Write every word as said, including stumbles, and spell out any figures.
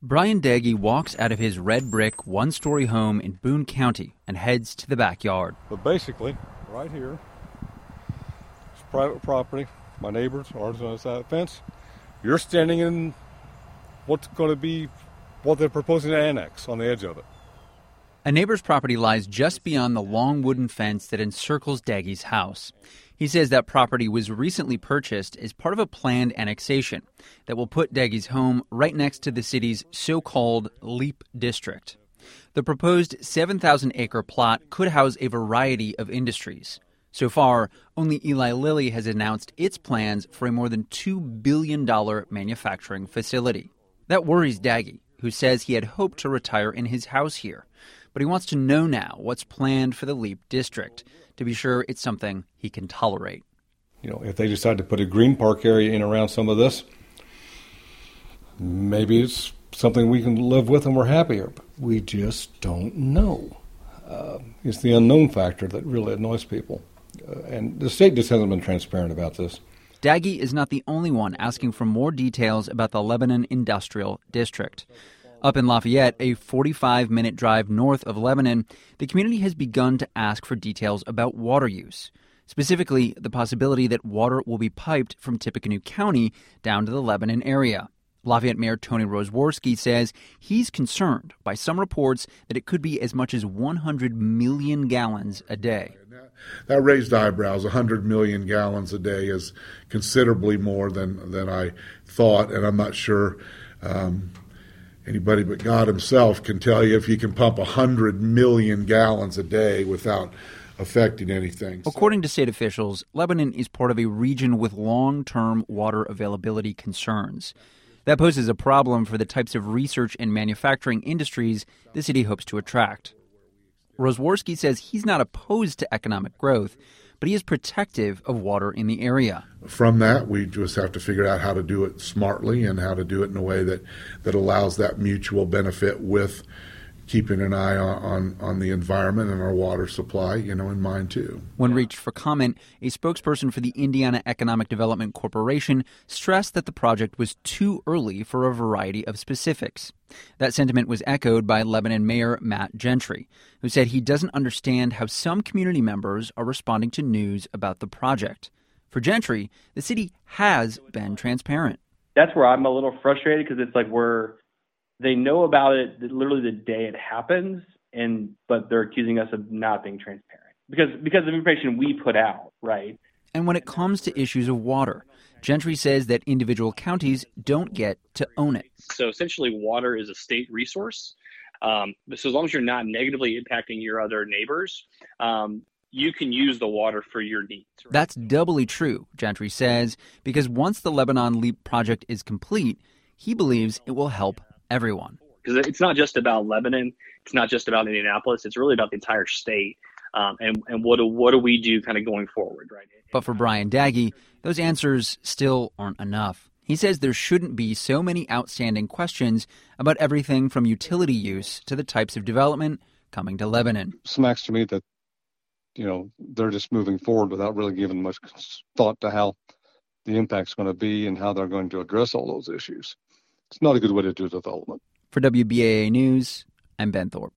Brian Daggy walks out of his red brick one-story home in Boone County and heads to the backyard. But basically, right here, it's private property. My neighbors, ours on the side of the fence. You're standing in what's going to be what they're proposing to annex on the edge of it. A neighbor's property lies just beyond the long wooden fence that encircles Daggy's house. He says that property was recently purchased as part of a planned annexation that will put Daggy's home right next to the city's so-called LEAP district. The proposed seven thousand acre plot could house a variety of industries. So far, only Eli Lilly has announced its plans for a more than two billion dollars manufacturing facility. That worries Daggy, who says he had hoped to retire in his house here. But he wants to know now what's planned for the LEAP district, to be sure it's something he can tolerate. You know, if they decide to put a green park area in around some of this, maybe it's something we can live with and we're happier. But we just don't know. Uh, it's the unknown factor that really annoys people. Uh, and the state just hasn't been transparent about this. Daggy is not the only one asking for more details about the Lebanon Industrial District. Up in Lafayette, a forty-five minute drive north of Lebanon, the community has begun to ask for details about water use. Specifically, the possibility that water will be piped from Tippecanoe County down to the Lebanon area. Lafayette Mayor Tony Rosworski says he's concerned by some reports that it could be as much as one hundred million gallons a day. That raised eyebrows. one hundred million gallons a day is considerably more than, than I thought, and I'm not sure um, anybody but God himself can tell you if you can pump one hundred million gallons a day without affecting anything. According to state officials, Lebanon is part of a region with long-term water availability concerns. That poses a problem for the types of research and manufacturing industries the city hopes to attract. Rosworski says he's not opposed to economic growth, but he is protective of water in the area. From that, we just have to figure out how to do it smartly and how to do it in a way that, that allows that mutual benefit with keeping an eye on, on, on the environment and our water supply, you know, in mind too. When reached for comment, a spokesperson for the Indiana Economic Development Corporation stressed that the project was too early for a variety of specifics. That sentiment was echoed by Lebanon Mayor Matt Gentry, who said he doesn't understand how some community members are responding to news about the project. For Gentry, the city has been transparent. That's where I'm a little frustrated because it's like we're They know about it literally the day it happens, and but they're accusing us of not being transparent because because of information we put out, right? And when it comes to issues of water, Gentry says that individual counties don't get to own it. So essentially, water is a state resource. Um, so as long as you're not negatively impacting your other neighbors, um, you can use the water for your needs. Right? That's doubly true, Gentry says, because once the Lebanon LEAP project is complete, he believes it will help everyone. Because it's not just about Lebanon, it's not just about Indianapolis, it's really about the entire state. Um, and and what do, what do we do kind of going forward, right? But for Brian Daggy, those answers still aren't enough. He says there shouldn't be so many outstanding questions about everything from utility use to the types of development coming to Lebanon. Smacks to me that, you know, they're just moving forward without really giving much thought to how the impact's going to be and how they're going to address all those issues. It's not a good way to do development. For W B A A News, I'm Ben Thorpe.